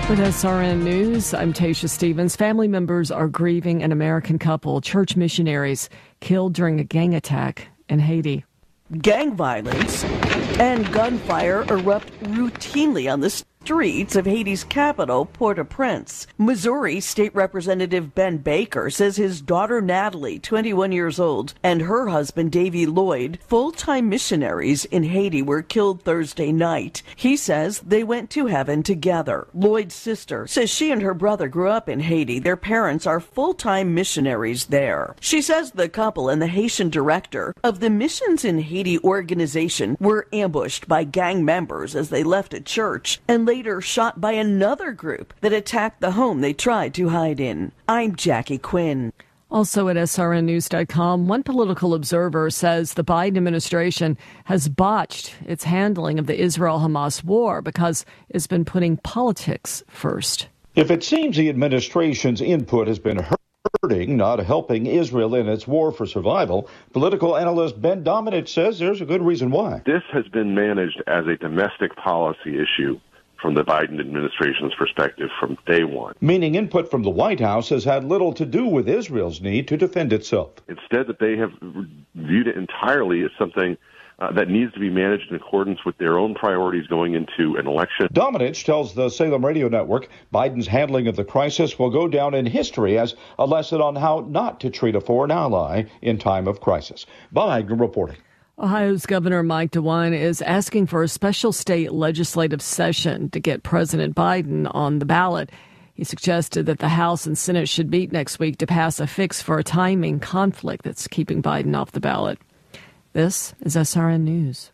With SRN News, I'm Tasha Stevens. Family members are grieving an American couple, church missionaries, killed during a gang attack in Haiti. Gang violence and gunfire erupt routinely on the streets of Haiti's capital, Port-au-Prince. Missouri State Representative Ben Baker says his daughter Natalie, 21 years old, and her husband Davy Lloyd, full-time missionaries in Haiti, were killed Thursday night. He says they went to heaven together. Lloyd's sister says she and her brother grew up in Haiti. Their parents are full-time missionaries there. She says the couple and the Haitian director of the Missions in Haiti organization were ambushed by gang members as they left a church and later shot by another group that attacked the home they tried to hide in. I'm Jackie Quinn. Also at srnnews.com, one political observer says the Biden administration has botched its handling of the Israel-Hamas war because it's been putting politics first. If it seems the administration's input has been hurting, not helping Israel in its war for survival, political analyst Ben Domenech says there's a good reason why. This has been managed as a domestic policy issue from the Biden administration's perspective from day one. Meaning input from the White House has had little to do with Israel's need to defend itself. Instead, that they have viewed it entirely as something that needs to be managed in accordance with their own priorities going into an election. Domenech tells the Salem Radio Network Biden's handling of the crisis will go down in history as a lesson on how not to treat a foreign ally in time of crisis. Biden reporting. Ohio's Governor Mike DeWine is asking for a special state legislative session to get President Biden on the ballot. He suggested that the House and Senate should meet next week to pass a fix for a timing conflict that's keeping Biden off the ballot. This is SRN News.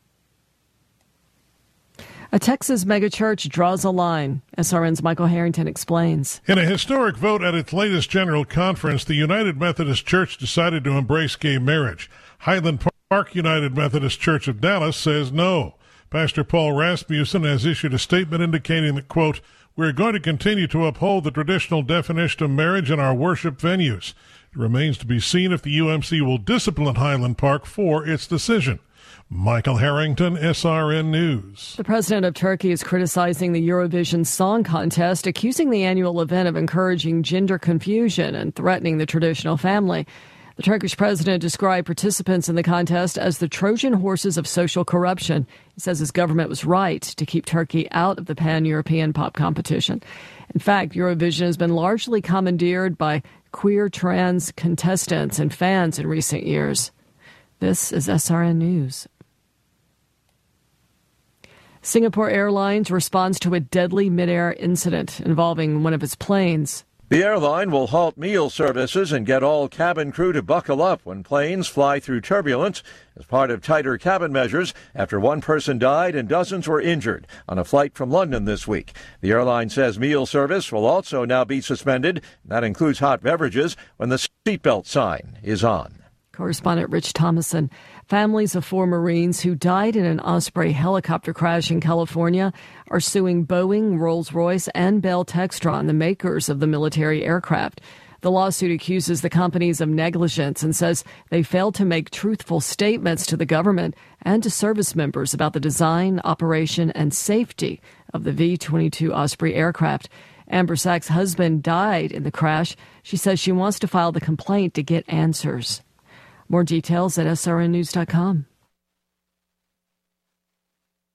A Texas megachurch draws a line. SRN's Michael Harrington explains. In a historic vote at its latest general conference, the United Methodist Church decided to embrace gay marriage. Highland Park United Methodist Church of Dallas says no. Pastor Paul Rasmussen has issued a statement indicating that, quote, "We're going to continue to uphold the traditional definition of marriage in our worship venues. It remains to be seen if the UMC will discipline Highland Park for its decision." Michael Harrington, SRN News. The president of Turkey is criticizing the Eurovision Song Contest, accusing the annual event of encouraging gender confusion and threatening the traditional family. The Turkish president described participants in the contest as the Trojan horses of social corruption. He says his government was right to keep Turkey out of the pan-European pop competition. In fact, Eurovision has been largely commandeered by queer trans contestants and fans in recent years. This is SRN News. Singapore Airlines responds to a deadly mid-air incident involving one of its planes. The airline will halt meal services and get all cabin crew to buckle up when planes fly through turbulence as part of tighter cabin measures after one person died and dozens were injured on a flight from London this week. The airline says meal service will also now be suspended. That includes hot beverages when the seatbelt sign is on. Correspondent Rich Thomason. Families of 4 Marines who died in an Osprey helicopter crash in California are suing Boeing, Rolls-Royce, and Bell Textron, the makers of the military aircraft. The lawsuit accuses the companies of negligence and says they failed to make truthful statements to the government and to service members about the design, operation, and safety of the V-22 Osprey aircraft. Amber Sack's husband died in the crash. She says she wants to file the complaint to get answers. More details at srnnews.com.